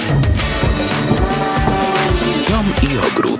Dom i ogród.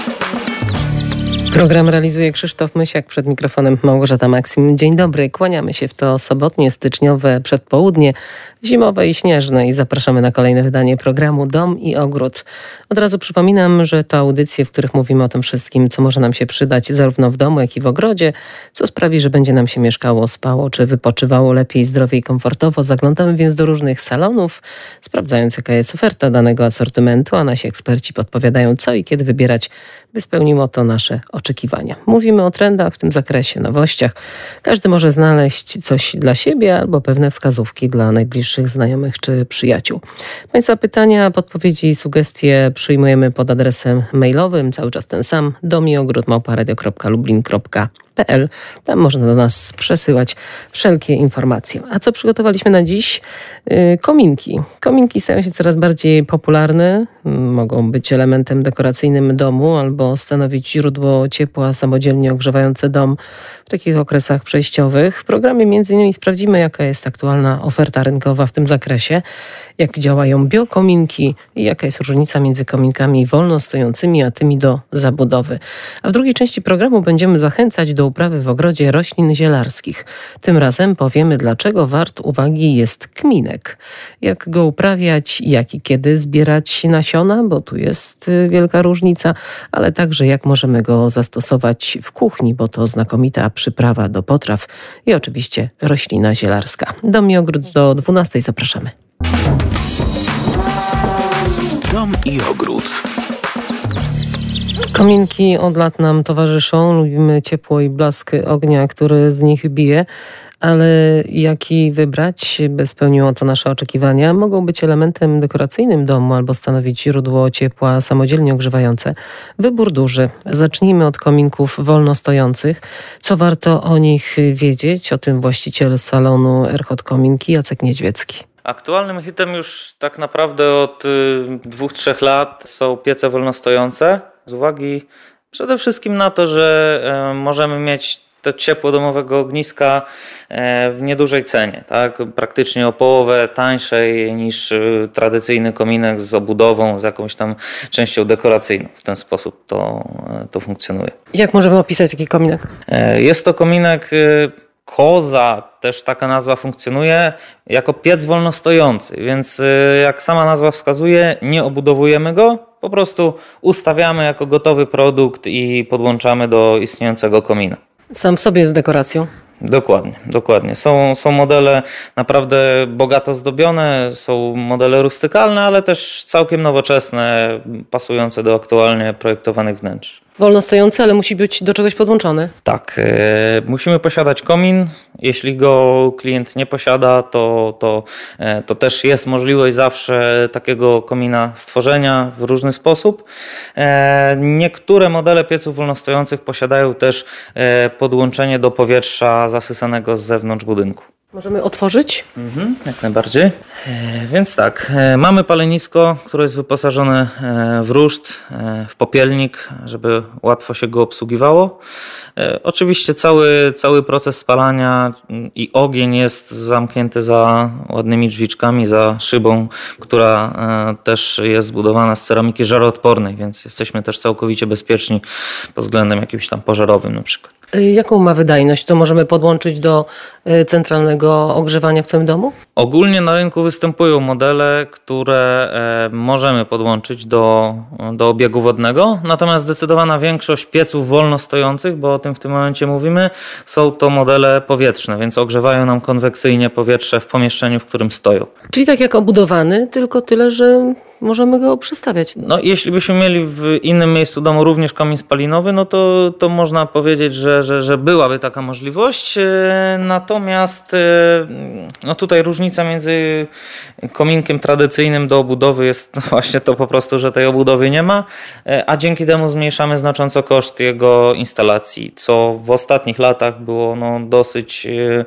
Program realizuje Krzysztof Mysiak, przed mikrofonem Małgorzata Maksim. Dzień dobry, kłaniamy się w to sobotnie, styczniowe przedpołudnie, zimowe i śnieżne i zapraszamy na kolejne wydanie programu Dom i Ogród. Od razu przypominam, że to audycje, w których mówimy o tym wszystkim, co może nam się przydać zarówno w domu, jak i w ogrodzie, co sprawi, że będzie nam się mieszkało, spało czy wypoczywało lepiej, zdrowiej i komfortowo. Zaglądamy więc do różnych salonów, sprawdzając jaka jest oferta danego asortymentu, a nasi eksperci podpowiadają co i kiedy wybierać, by spełniło to nasze oczekiwania. Mówimy o trendach w tym zakresie, nowościach. Każdy może znaleźć coś dla siebie albo pewne wskazówki dla najbliższych znajomych czy przyjaciół. Państwa pytania, podpowiedzi i sugestie przyjmujemy pod adresem mailowym, cały czas ten sam, domiogród@radio.lublin.pl. Tam można do nas przesyłać wszelkie informacje. A co przygotowaliśmy na dziś? Kominki. Kominki stają się coraz bardziej popularne. Mogą być elementem dekoracyjnym domu albo stanowić źródło ciepła samodzielnie ogrzewające dom w takich okresach przejściowych. W programie m.in. sprawdzimy, jaka jest aktualna oferta rynkowa w tym zakresie, jak działają biokominki i jaka jest różnica między kominkami wolno stojącymi a tymi do zabudowy. A w drugiej części programu będziemy zachęcać do uprawy w ogrodzie roślin zielarskich. Tym razem powiemy, dlaczego wart uwagi jest kminek. Jak go uprawiać, jak i kiedy zbierać nasiona, bo tu jest wielka różnica, ale także jak możemy go zastosować w kuchni, bo to znakomita przyprawa do potraw i oczywiście roślina zielarska. Dom i ogród do 12:00 zapraszamy. Dom i ogród. Kominki od lat nam towarzyszą. Lubimy ciepło i blask ognia, który z nich bije. Ale jaki wybrać, by spełniło to nasze oczekiwania? Mogą być elementem dekoracyjnym domu albo stanowić źródło ciepła samodzielnie ogrzewające. Wybór duży. Zacznijmy od kominków wolno stojących. Co warto o nich wiedzieć? O tym właściciel salonu Erchot Kominki Jacek Niedźwiecki. Aktualnym hitem już tak naprawdę od 2-3 lat są piece wolnostojące. Z uwagi przede wszystkim na to, że możemy mieć to ciepło domowego ogniska w niedużej cenie, tak? Praktycznie o połowę tańszej niż tradycyjny kominek z obudową, z jakąś tam częścią dekoracyjną. W ten sposób to funkcjonuje. Jak możemy opisać taki kominek? Jest to kominek koza, też taka nazwa funkcjonuje, jako piec wolnostojący, więc jak sama nazwa wskazuje, nie obudowujemy go, po prostu ustawiamy jako gotowy produkt i podłączamy do istniejącego komina. Sam w sobie jest dekoracją. Dokładnie. Są modele naprawdę bogato zdobione, są modele rustykalne, ale też całkiem nowoczesne, pasujące do aktualnie projektowanych wnętrz. Wolno stojący, ale musi być do czegoś podłączony. Tak, musimy posiadać komin. Jeśli go klient nie posiada, to też jest możliwość zawsze takiego komina stworzenia w różny sposób. Niektóre modele pieców wolnostojących posiadają też podłączenie do powietrza zasysanego z zewnątrz budynku. Możemy otworzyć? Jak najbardziej. Więc tak, mamy palenisko, które jest wyposażone w ruszt, w popielnik, żeby łatwo się go obsługiwało. Oczywiście cały proces spalania i ogień jest zamknięty za ładnymi drzwiczkami, za szybą, która też jest zbudowana z ceramiki żaroodpornej, więc jesteśmy też całkowicie bezpieczni pod względem jakimś tam pożarowym na przykład. Jaką ma wydajność? To możemy podłączyć do centralnego ogrzewania w całym domu? Ogólnie na rynku występują modele, które możemy podłączyć do obiegu wodnego, natomiast zdecydowana większość pieców wolno stojących, bo o tym w tym momencie mówimy, są to modele powietrzne, więc ogrzewają nam konwekcyjnie powietrze w pomieszczeniu, w którym stoją. Czyli tak jak obudowany, tylko tyle, że możemy go przestawiać. No, jeśli byśmy mieli w innym miejscu domu również komin spalinowy, no to można powiedzieć, że byłaby taka możliwość. Natomiast no tutaj różnica między kominkiem tradycyjnym do obudowy jest właśnie to po prostu, że tej obudowy nie ma, a dzięki temu zmniejszamy znacząco koszt jego instalacji, co w ostatnich latach było dosyć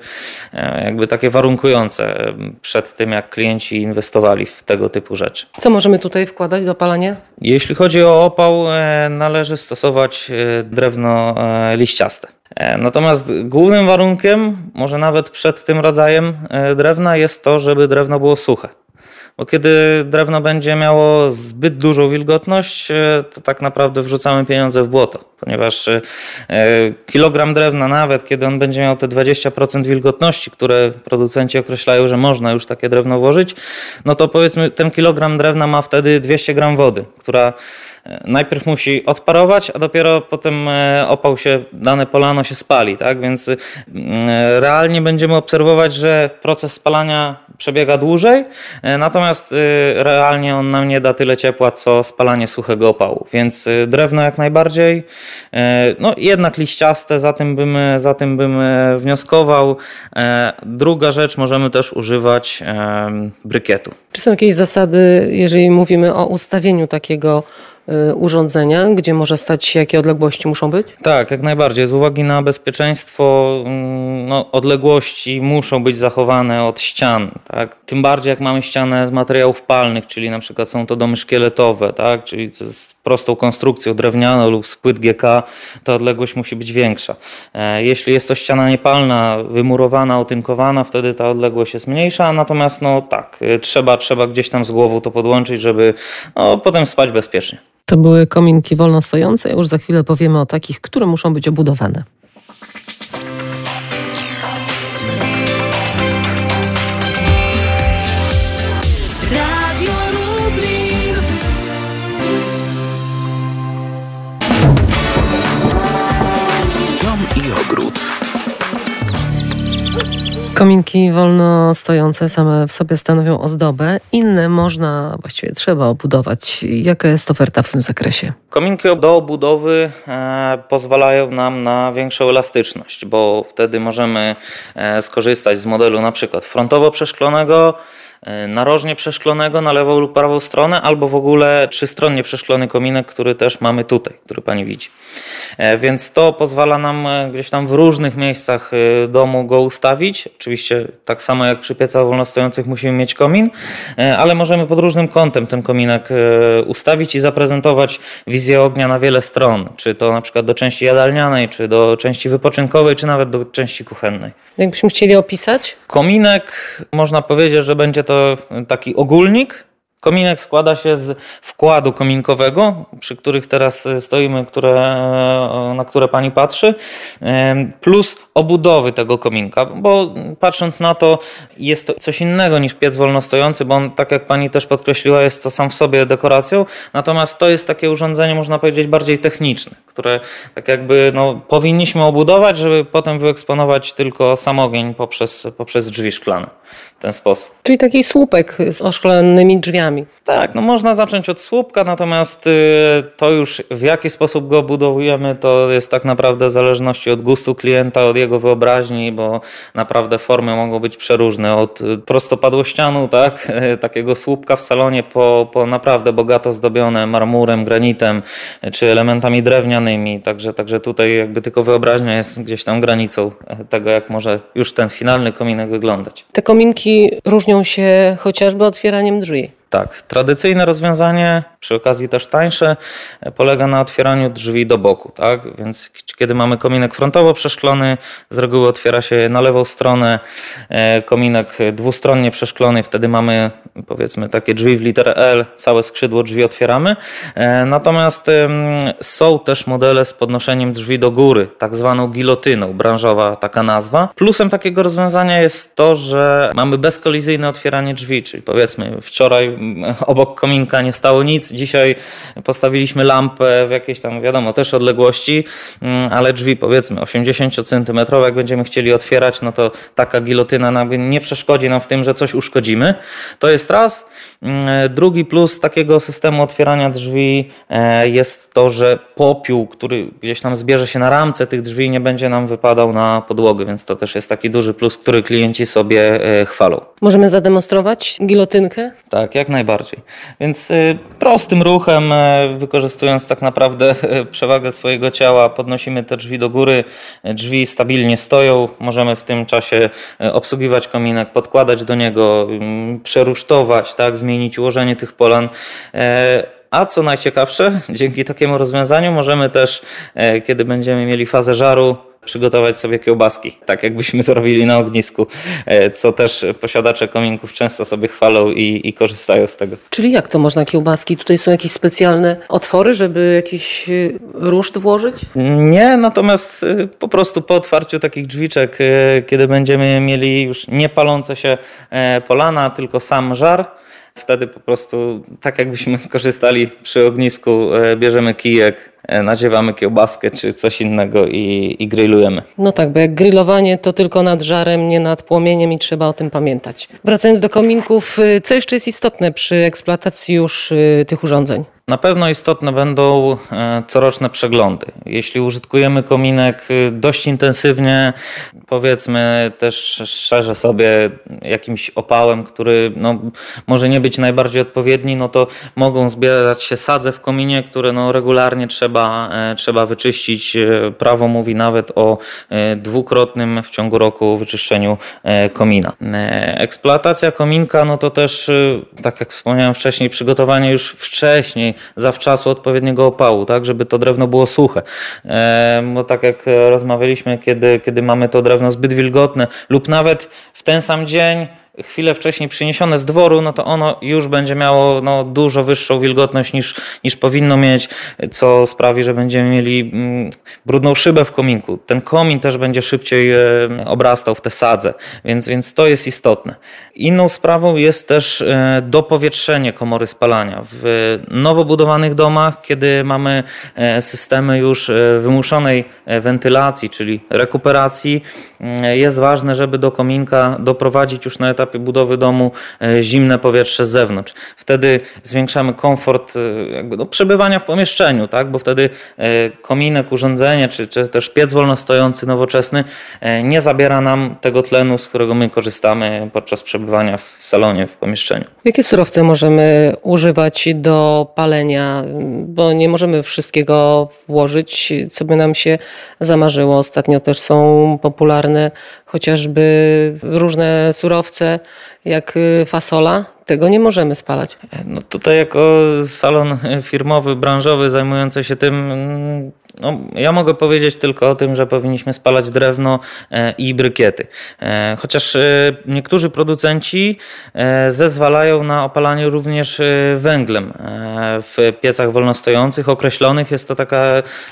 jakby takie warunkujące przed tym, jak klienci inwestowali w tego typu rzeczy. Co możemy tutaj wkładać do opalania? Jeśli chodzi o opał, należy stosować drewno liściaste. Natomiast głównym warunkiem, może nawet przed tym rodzajem drewna, jest to, żeby drewno było suche. Bo kiedy drewno będzie miało zbyt dużą wilgotność, to tak naprawdę wrzucamy pieniądze w błoto, ponieważ kilogram drewna, nawet kiedy on będzie miał te 20% wilgotności, które producenci określają, że można już takie drewno włożyć, no to powiedzmy ten kilogram drewna ma wtedy 200 gram wody, która najpierw musi odparować, a dopiero potem opał się, dane polano się spali, tak? Więc realnie będziemy obserwować, że proces spalania przebiega dłużej, natomiast realnie on nam nie da tyle ciepła, co spalanie suchego opału. Więc drewno jak najbardziej, no jednak liściaste, za tym bym wnioskował. Druga rzecz, możemy też używać brykietu. Czy są jakieś zasady, jeżeli mówimy o ustawieniu takiego urządzenia, gdzie może stać się, jakie odległości muszą być? Tak, jak najbardziej. Z uwagi na bezpieczeństwo odległości muszą być zachowane od ścian. Tak? Tym bardziej jak mamy ścianę z materiałów palnych, czyli na przykład są to domy szkieletowe, tak? Czyli z prostą konstrukcją drewnianą lub z płyt GK, ta odległość musi być większa. Jeśli jest to ściana niepalna, wymurowana, otynkowana, wtedy ta odległość jest mniejsza, natomiast trzeba gdzieś tam z głową to podłączyć, żeby potem spać bezpiecznie. To były kominki wolno stojące. Już za chwilę powiemy o takich, które muszą być obudowane. Radio Lublin. Dom i ogród. Kominki wolno stojące same w sobie stanowią ozdobę. Inne można, właściwie trzeba obudować. Jaka jest oferta w tym zakresie? Kominki do obudowy pozwalają nam na większą elastyczność, bo wtedy możemy skorzystać z modelu na przykład frontowo przeszklonego, narożnie przeszklonego na lewą lub prawą stronę, albo w ogóle trzystronnie przeszklony kominek, który też mamy tutaj, który pani widzi. Więc to pozwala nam gdzieś tam w różnych miejscach domu go ustawić. Oczywiście tak samo jak przy piecach wolnostojących musimy mieć komin, ale możemy pod różnym kątem ten kominek ustawić i zaprezentować wizję ognia na wiele stron. Czy to na przykład do części jadalnianej, czy do części wypoczynkowej, czy nawet do części kuchennej. Jakbyśmy chcieli opisać? Kominek, można powiedzieć, że będzie to taki ogólnik. Kominek składa się z wkładu kominkowego, przy których teraz stoimy, na które pani patrzy, plus obudowy tego kominka, bo patrząc na to jest to coś innego niż piec wolnostojący, bo on, tak jak pani też podkreśliła, jest to sam w sobie dekoracją, natomiast to jest takie urządzenie, można powiedzieć, bardziej techniczne, które tak jakby powinniśmy obudować, żeby potem wyeksponować tylko sam ogień poprzez drzwi szklane w ten sposób. Czyli taki słupek z oszklonymi drzwiami. Tak, można zacząć od słupka, natomiast to już w jaki sposób go budujemy, to jest tak naprawdę w zależności od gustu klienta, od jego wyobraźni, bo naprawdę formy mogą być przeróżne, od prostopadłościanu, tak, takiego słupka w salonie po naprawdę bogato zdobione marmurem, granitem czy elementami drewnianymi, także tutaj jakby tylko wyobraźnia jest gdzieś tam granicą tego, jak może już ten finalny kominek wyglądać. Te kominki różnią się chociażby otwieraniem drzwi. Tak, tradycyjne rozwiązanie, przy okazji też tańsze, polega na otwieraniu drzwi do boku, tak? Więc kiedy mamy kominek frontowo przeszklony, z reguły otwiera się na lewą stronę, kominek dwustronnie przeszklony, wtedy mamy powiedzmy takie drzwi w literę L, całe skrzydło drzwi otwieramy. Natomiast są też modele z podnoszeniem drzwi do góry, tak zwaną gilotyną, branżowa taka nazwa. Plusem takiego rozwiązania jest to, że mamy bezkolizyjne otwieranie drzwi, czyli powiedzmy wczoraj obok kominka nie stało nic, dzisiaj postawiliśmy lampę w jakiejś tam, wiadomo, też odległości, ale drzwi powiedzmy 80 cm, jak będziemy chcieli otwierać, no to taka gilotyna nie przeszkodzi nam w tym, że coś uszkodzimy. To jest raz. Drugi plus takiego systemu otwierania drzwi jest to, że popiół, który gdzieś tam zbierze się na ramce tych drzwi, nie będzie nam wypadał na podłogę, więc to też jest taki duży plus, który klienci sobie chwalą. Możemy zademonstrować gilotynkę? Tak, jak najbardziej. Więc prostym ruchem, wykorzystując tak naprawdę przewagę swojego ciała, podnosimy te drzwi do góry, drzwi stabilnie stoją, możemy w tym czasie obsługiwać kominek, podkładać do niego, przerusztować, tak, zmienić ułożenie tych polan. A co najciekawsze, dzięki takiemu rozwiązaniu możemy też, kiedy będziemy mieli fazę żaru, przygotować sobie kiełbaski, tak jakbyśmy to robili na ognisku, co też posiadacze kominków często sobie chwalą i korzystają z tego. Czyli jak to można kiełbaski? Tutaj są jakieś specjalne otwory, żeby jakiś ruszt włożyć? Nie, natomiast po prostu po otwarciu takich drzwiczek, kiedy będziemy mieli już nie palące się polana, tylko sam żar, wtedy po prostu tak jakbyśmy korzystali przy ognisku, bierzemy kijek, nadziewamy kiełbaskę czy coś innego i grillujemy. No tak, bo jak grillowanie to tylko nad żarem, nie nad płomieniem i trzeba o tym pamiętać. Wracając do kominków, co jeszcze jest istotne przy eksploatacji już tych urządzeń? Na pewno istotne będą coroczne przeglądy. Jeśli użytkujemy kominek dość intensywnie, powiedzmy też szczerze sobie, jakimś opałem, który może nie być najbardziej odpowiedni, to mogą zbierać się sadze w kominie, które regularnie trzeba wyczyścić. Prawo mówi nawet o dwukrotnym w ciągu roku wyczyszczeniu komina. Eksploatacja kominka, to też, tak jak wspomniałem wcześniej, przygotowanie już wcześniej, zawczasu odpowiedniego opału, tak, żeby to drewno było suche. Bo tak jak rozmawialiśmy, kiedy mamy to drewno zbyt wilgotne lub nawet w ten sam dzień chwilę wcześniej przyniesione z dworu, to ono już będzie miało dużo wyższą wilgotność niż powinno mieć, co sprawi, że będziemy mieli brudną szybę w kominku. Ten komin też będzie szybciej obrastał w te sadze, więc to jest istotne. Inną sprawą jest też dopowietrzenie komory spalania. W nowo budowanych domach, kiedy mamy systemy już wymuszonej wentylacji, czyli rekuperacji, jest ważne, żeby do kominka doprowadzić już na etapie budowy domu zimne powietrze z zewnątrz. Wtedy zwiększamy komfort przebywania w pomieszczeniu, tak? Bo wtedy kominek, urządzenie czy też piec wolnostojący, nowoczesny nie zabiera nam tego tlenu, z którego my korzystamy podczas przebywania w salonie, w pomieszczeniu. Jakie surowce możemy używać do palenia? Bo nie możemy wszystkiego włożyć, co by nam się zamarzyło. Ostatnio też są popularne chociażby różne surowce, jak fasola. Tego nie możemy spalać. Tutaj jako salon firmowy, branżowy zajmujący się tym, ja mogę powiedzieć tylko o tym, że powinniśmy spalać drewno i brykiety. Chociaż niektórzy producenci zezwalają na opalanie również węglem w piecach wolnostojących, określonych. Jest to taka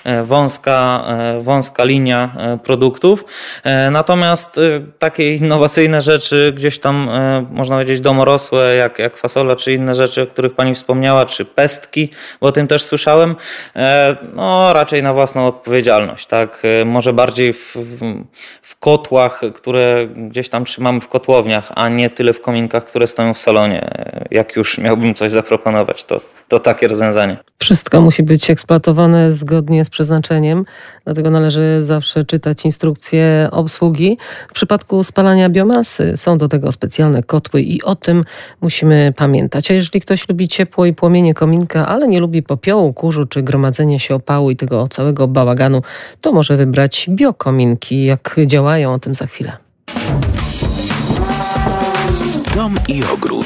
wąska linia produktów. Natomiast takie innowacyjne rzeczy, gdzieś tam można powiedzieć domorosłe, jak fasola czy inne rzeczy, o których pani wspomniała, czy pestki, bo o tym też słyszałem, raczej na własną odpowiedzialność, tak? Może bardziej w kotłach, które gdzieś tam trzymamy w kotłowniach, a nie tyle w kominkach, które stoją w salonie. Jak już miałbym coś zaproponować, to takie rozwiązanie. Wszystko musi być eksploatowane zgodnie z przeznaczeniem, dlatego należy zawsze czytać instrukcje obsługi. W przypadku spalania biomasy są do tego specjalne kotły i o tym musimy pamiętać. A jeżeli ktoś lubi ciepło i płomienie kominka, ale nie lubi popiołu, kurzu czy gromadzenia się opału i tego całego bałaganu, to może wybrać biokominki. Jak działają, o tym za chwilę. Dom i ogród.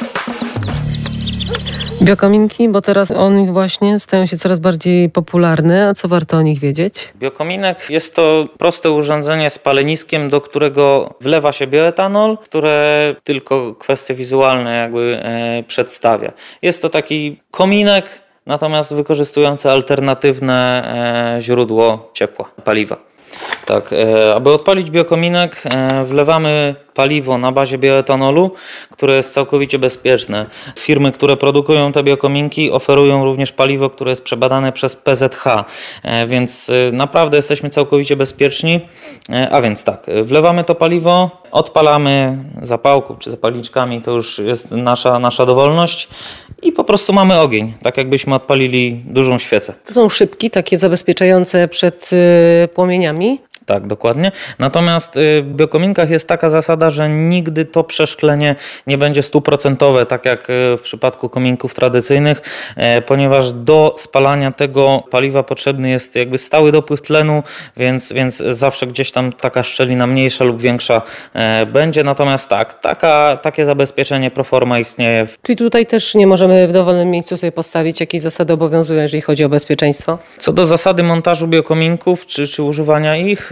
Biokominki, bo teraz one właśnie stają się coraz bardziej popularne. A co warto o nich wiedzieć? Biokominek jest to proste urządzenie z paleniskiem, do którego wlewa się bioetanol, które tylko kwestie wizualne przedstawia. Jest to taki kominek, natomiast wykorzystujący alternatywne źródło ciepła, paliwa. Tak, aby odpalić biokominek, wlewamy paliwo na bazie bioetanolu, które jest całkowicie bezpieczne. Firmy, które produkują te biokominki, oferują również paliwo, które jest przebadane przez PZH, więc naprawdę jesteśmy całkowicie bezpieczni. A więc tak, wlewamy to paliwo, odpalamy zapałką czy zapalniczkami, to już jest nasza dowolność i po prostu mamy ogień, tak jakbyśmy odpalili dużą świecę. To są szybki, takie zabezpieczające przed płomieniami. Tak, dokładnie. Natomiast w biokominkach jest taka zasada, że nigdy to przeszklenie nie będzie 100%, tak jak w przypadku kominków tradycyjnych, ponieważ do spalania tego paliwa potrzebny jest stały dopływ tlenu, więc zawsze gdzieś tam taka szczelina mniejsza lub większa będzie. Natomiast takie zabezpieczenie pro forma istnieje. Czyli tutaj też nie możemy w dowolnym miejscu sobie postawić, jakie zasady obowiązują, jeżeli chodzi o bezpieczeństwo? Co do zasady montażu biokominków czy używania ich,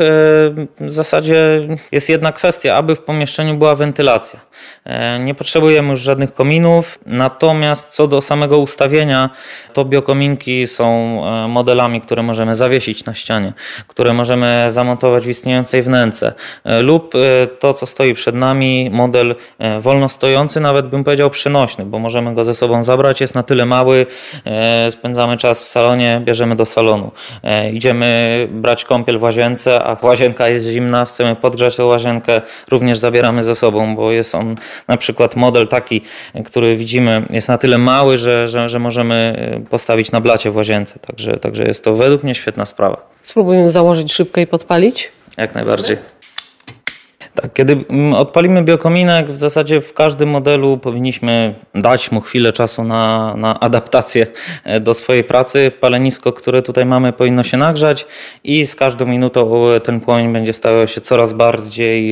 w zasadzie jest jedna kwestia, aby w pomieszczeniu była wentylacja. Nie potrzebujemy już żadnych kominów, natomiast co do samego ustawienia, to biokominki są modelami, które możemy zawiesić na ścianie, które możemy zamontować w istniejącej wnęce lub to, co stoi przed nami, model wolno stojący, nawet bym powiedział przynośny, bo możemy go ze sobą zabrać, jest na tyle mały, spędzamy czas w salonie, bierzemy do salonu. Idziemy brać kąpiel w łazience, a łazienka jest zimna, chcemy podgrzać tę łazienkę, również zabieramy ze sobą, bo jest on na przykład model taki, który widzimy, jest na tyle mały, że możemy postawić na blacie w łazience. Także jest to według mnie świetna sprawa. Spróbujmy założyć szybko i podpalić. Jak najbardziej. Tak, kiedy odpalimy biokominek, w zasadzie w każdym modelu powinniśmy dać mu chwilę czasu na adaptację do swojej pracy. Palenisko, które tutaj mamy, powinno się nagrzać i z każdą minutą ten płomień będzie stawał się coraz bardziej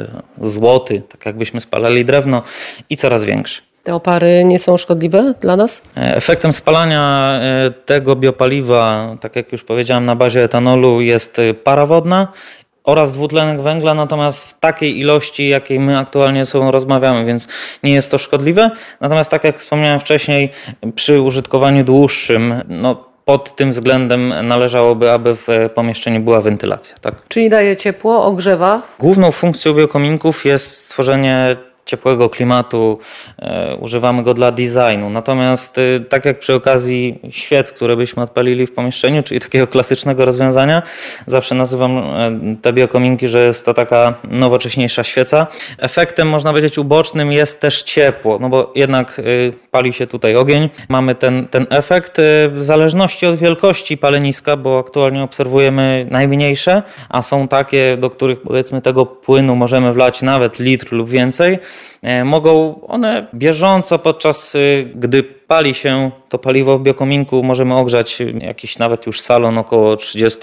złoty, tak jakbyśmy spalali drewno, i coraz większy. Te opary nie są szkodliwe dla nas? Efektem spalania tego biopaliwa, tak jak już powiedziałem, na bazie etanolu jest para wodna oraz dwutlenek węgla, natomiast w takiej ilości, jakiej my aktualnie ze sobą rozmawiamy, więc nie jest to szkodliwe. Natomiast tak jak wspomniałem wcześniej, przy użytkowaniu dłuższym, pod tym względem należałoby, aby w pomieszczeniu była wentylacja. Tak? Czyli daje ciepło, ogrzewa? Główną funkcją biokominków jest stworzenie ciepłego klimatu, używamy go dla designu. Natomiast tak jak przy okazji świec, które byśmy odpalili w pomieszczeniu, czyli takiego klasycznego rozwiązania, zawsze nazywam te biokominki, że jest to taka nowocześniejsza świeca. Efektem, można powiedzieć, ubocznym jest też ciepło, bo jednak pali się tutaj ogień. Mamy ten efekt w zależności od wielkości paleniska, bo aktualnie obserwujemy najmniejsze, a są takie, do których powiedzmy tego płynu możemy wlać nawet litr lub więcej. Mogą one bieżąco, podczas gdy pali się to paliwo w biokominku, możemy ogrzać jakiś nawet już salon około 30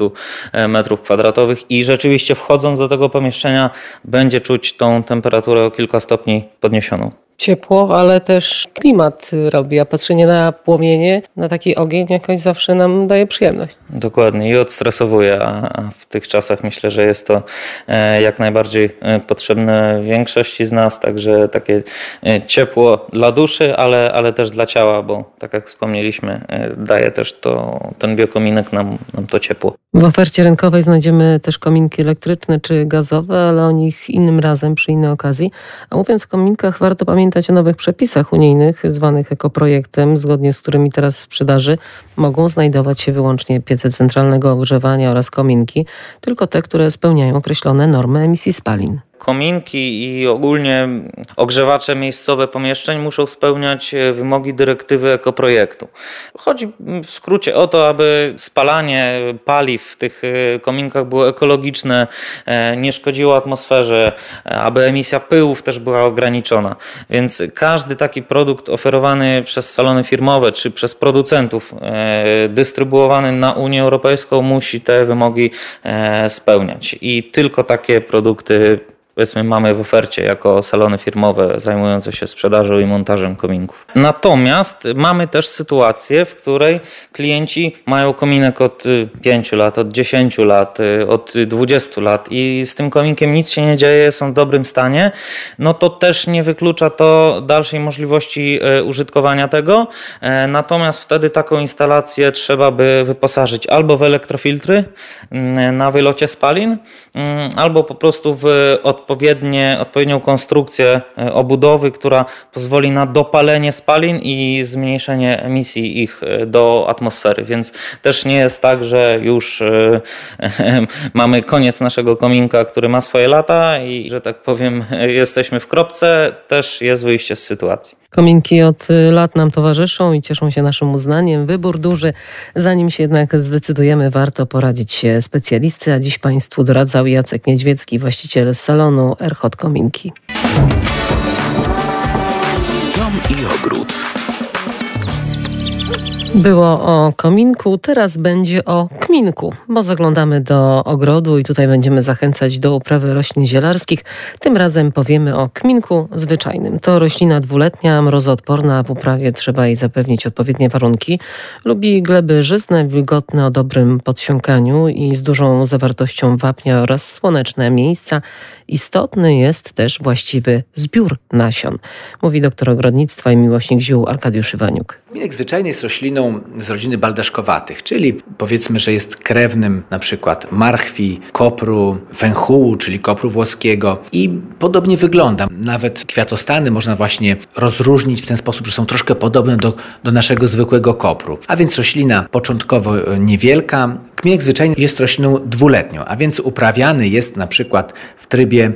m2 i rzeczywiście wchodząc do tego pomieszczenia będzie czuć tą temperaturę o kilka stopni podniesioną. Ciepło, ale też klimat robi, a patrzenie na płomienie, na taki ogień jakoś zawsze nam daje przyjemność. Dokładnie i odstresowuje, a w tych czasach myślę, że jest to jak najbardziej potrzebne większości z nas, także takie ciepło dla duszy, ale też dla ciała, bo tak jak wspomnieliśmy, daje też ten biokominek nam to ciepło. W ofercie rynkowej znajdziemy też kominki elektryczne czy gazowe, ale o nich innym razem, przy innej okazji. A mówiąc o kominkach, warto pamiętać o nowych przepisach unijnych, zwanych ekoprojektem, zgodnie z którymi teraz w sprzedaży mogą znajdować się wyłącznie piece centralnego ogrzewania oraz kominki, tylko te, które spełniają określone normy emisji spalin. Kominki i ogólnie ogrzewacze miejscowe pomieszczeń muszą spełniać wymogi dyrektywy ekoprojektu. Chodzi w skrócie o to, aby spalanie paliw w tych kominkach było ekologiczne, nie szkodziło atmosferze, aby emisja pyłów też była ograniczona. Więc każdy taki produkt oferowany przez salony firmowe czy przez producentów dystrybuowany na Unię Europejską musi te wymogi spełniać. I tylko takie produkty powiedzmy mamy w ofercie jako salony firmowe zajmujące się sprzedażą i montażem kominków. Natomiast mamy też sytuację, w której klienci mają kominek od 5 lat, od 10 lat, od 20 lat i z tym kominkiem nic się nie dzieje, są w dobrym stanie, to też nie wyklucza to dalszej możliwości użytkowania tego. Natomiast wtedy taką instalację trzeba by wyposażyć albo w elektrofiltry na wylocie spalin, albo po prostu w odpowiednią konstrukcję obudowy, która pozwoli na dopalenie spalin i zmniejszenie emisji ich do atmosfery. Więc też nie jest tak, że już mamy koniec naszego kominka, który ma swoje lata i, że tak powiem, jesteśmy w kropce. Też jest wyjście z sytuacji. Kominki od lat nam towarzyszą i cieszą się naszym uznaniem. Wybór duży. Zanim się jednak zdecydujemy, warto poradzić się specjalisty, a dziś Państwu doradzał Jacek Niedźwiecki, właściciel salonu Erhot Kominki. Dom i ogród. Było o kominku, teraz będzie o kminku, bo zaglądamy do ogrodu i tutaj będziemy zachęcać do uprawy roślin zielarskich. Tym razem powiemy o kminku zwyczajnym. To roślina dwuletnia, mrozoodporna. W uprawie trzeba jej zapewnić odpowiednie warunki. Lubi gleby żyzne, wilgotne, o dobrym podsiąkaniu i z dużą zawartością wapnia oraz słoneczne miejsca. Istotny jest też właściwy zbiór nasion, mówi doktor ogrodnictwa i miłośnik ziół Arkadiusz Iwaniuk. Kminek zwyczajny jest rośliną z rodziny baldaszkowatych, czyli powiedzmy, że jest krewnym na przykład marchwi, kopru, węchułu, czyli kopru włoskiego i podobnie wygląda. Nawet kwiatostany można właśnie rozróżnić w ten sposób, że są troszkę podobne do naszego zwykłego kopru. A więc roślina początkowo niewielka. Kminek zwyczajny jest rośliną dwuletnią, a więc uprawiany jest na przykład w trybie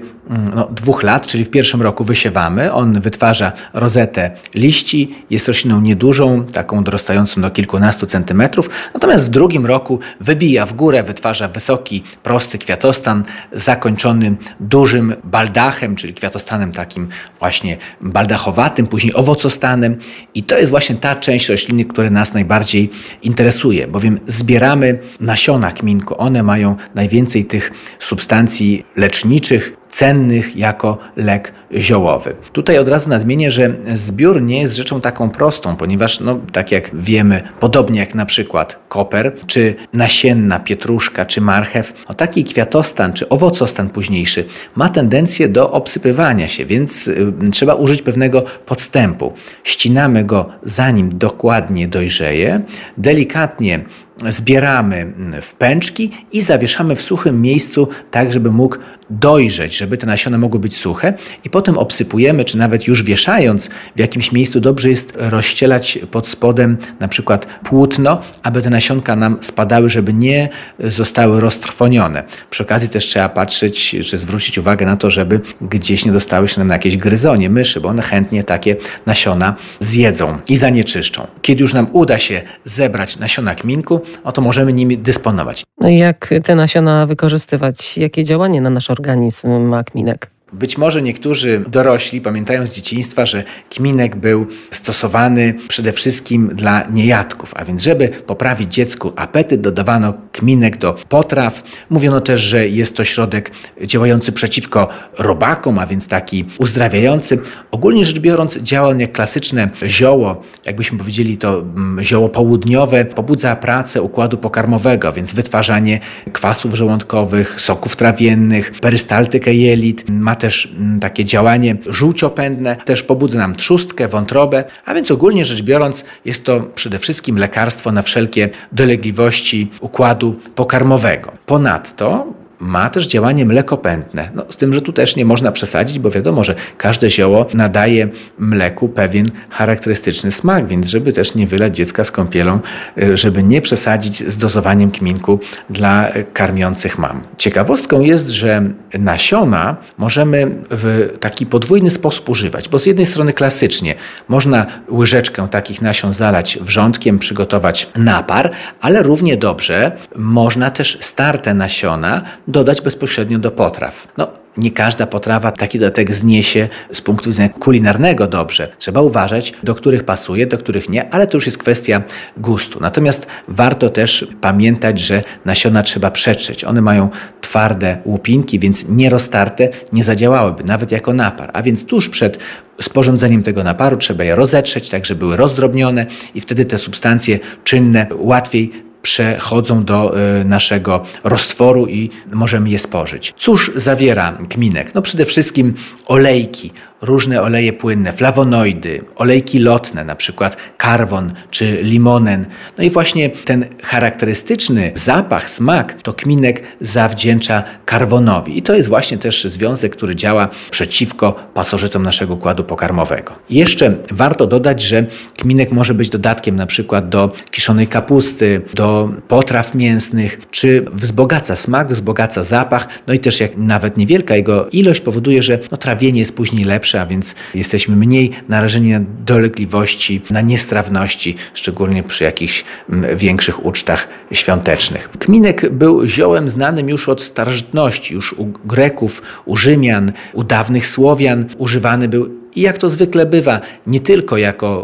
2 lat, czyli w pierwszym roku wysiewamy. On wytwarza rozetę liści, jest rośliną niedużą, taką dorastającą do kilkunastu centymetrów. Natomiast w drugim roku wybija w górę, wytwarza wysoki, prosty kwiatostan zakończony dużym baldachem, czyli kwiatostanem takim właśnie baldachowatym, później owocostanem. I to jest właśnie ta część rośliny, która nas najbardziej interesuje, bowiem zbieramy nasiona kminku. One mają najwięcej tych substancji leczniczych, cennych jako lek ziołowy. Tutaj od razu nadmienię, że zbiór nie jest rzeczą taką prostą, ponieważ tak jak wiemy, podobnie jak na przykład koper, czy nasienna pietruszka, czy marchew, taki kwiatostan, czy owocostan późniejszy ma tendencję do obsypywania się, więc trzeba użyć pewnego podstępu. Ścinamy go zanim dokładnie dojrzeje, delikatnie zbieramy w pęczki i zawieszamy w suchym miejscu, tak żeby mógł dojrzeć, żeby te nasiona mogły być suche i potem obsypujemy, czy nawet już wieszając w jakimś miejscu dobrze jest rozścielać pod spodem na przykład płótno, aby te nasionka nam spadały, żeby nie zostały roztrwonione. Przy okazji też trzeba patrzeć, czy zwrócić uwagę na to, żeby gdzieś nie dostały się nam na jakieś gryzonie, myszy, bo one chętnie takie nasiona zjedzą i zanieczyszczą. Kiedy już nam uda się zebrać nasiona kminku, to możemy nimi dysponować. No i jak te nasiona wykorzystywać? Jakie działanie na nasz organizm ma kminek? Być może niektórzy dorośli pamiętają z dzieciństwa, że kminek był stosowany przede wszystkim dla niejadków, a więc żeby poprawić dziecku apetyt, dodawano kminek do potraw. Mówiono też, że jest to środek działający przeciwko robakom, a więc taki uzdrawiający. Ogólnie rzecz biorąc działa on jak klasyczne zioło, jakbyśmy powiedzieli to zioło południowe, pobudza pracę układu pokarmowego, więc wytwarzanie kwasów żołądkowych, soków trawiennych, perystaltykę jelit, ma też takie działanie żółciopędne, też pobudza nam trzustkę, wątrobę, a więc ogólnie rzecz biorąc jest to przede wszystkim lekarstwo na wszelkie dolegliwości układu pokarmowego. Ponadto ma też działanie mlekopędne. Z tym, że tu też nie można przesadzić, bo wiadomo, że każde zioło nadaje mleku pewien charakterystyczny smak, więc żeby też nie wylać dziecka z kąpielą, żeby nie przesadzić z dozowaniem kminku dla karmiących mam. Ciekawostką jest, że nasiona możemy w taki podwójny sposób używać, bo z jednej strony klasycznie można łyżeczkę takich nasion zalać wrzątkiem, przygotować napar, ale równie dobrze można też starte nasiona dodać bezpośrednio do potraw. Nie każda potrawa taki dodatek zniesie z punktu widzenia kulinarnego dobrze. Trzeba uważać, do których pasuje, do których nie, ale to już jest kwestia gustu. Natomiast warto też pamiętać, że nasiona trzeba przetrzeć. One mają twarde łupinki, więc nieroztarte nie zadziałałyby, nawet jako napar. A więc tuż przed sporządzeniem tego naparu trzeba je rozetrzeć, tak żeby były rozdrobnione i wtedy te substancje czynne łatwiej przechodzą do naszego roztworu i możemy je spożyć. Cóż zawiera kminek? Przede wszystkim olejki, różne oleje płynne, flawonoidy, olejki lotne, na przykład karwon czy limonen. I właśnie ten charakterystyczny zapach, smak to kminek zawdzięcza karwonowi. I to jest właśnie też związek, który działa przeciwko pasożytom naszego układu pokarmowego. I jeszcze warto dodać, że kminek może być dodatkiem na przykład do kiszonej kapusty, do potraw mięsnych, czy wzbogaca smak, wzbogaca zapach. I też jak nawet niewielka jego ilość powoduje, że trawienie jest później lepsze, a więc jesteśmy mniej narażeni na dolegliwości, na niestrawności, szczególnie przy jakichś większych ucztach świątecznych. Kminek był ziołem znanym już od starożytności, już u Greków, u Rzymian, u dawnych Słowian używany był i jak to zwykle bywa, nie tylko jako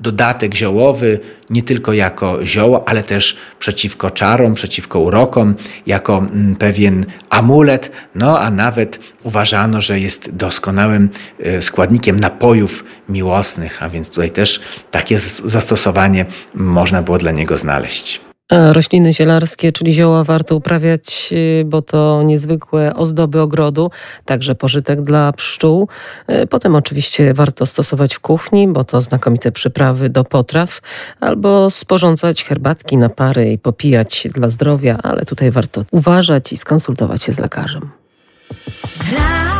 dodatek ziołowy, nie tylko jako zioło, ale też przeciwko czarom, przeciwko urokom, jako pewien amulet, a nawet uważano, że jest doskonałym składnikiem napojów miłosnych, a więc tutaj też takie zastosowanie można było dla niego znaleźć. A rośliny zielarskie, czyli zioła, warto uprawiać, bo to niezwykłe ozdoby ogrodu, także pożytek dla pszczół. Potem oczywiście warto stosować w kuchni, bo to znakomite przyprawy do potraw, albo sporządzać herbatki, napary i popijać dla zdrowia, ale tutaj warto uważać i skonsultować się z lekarzem.